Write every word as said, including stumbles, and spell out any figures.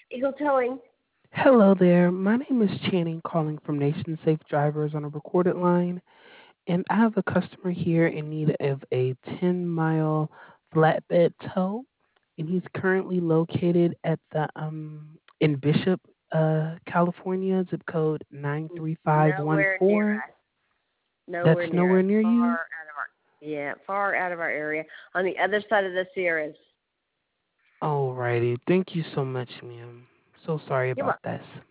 Eagle Towing. Hello there. My name is Channing calling from Nation Safe Drivers on a recorded line. And I have a customer here in need of a ten mile flatbed tow. And he's currently located at the um in Bishop, uh, California, zip code nine three five one Nowhere near four. us. Nowhere That's near nowhere us. near you? Far out of our yeah, far out of our area. On the other side of the Sierras. Alrighty. Thank you so much, ma'am. So sorry You're about welcome. this.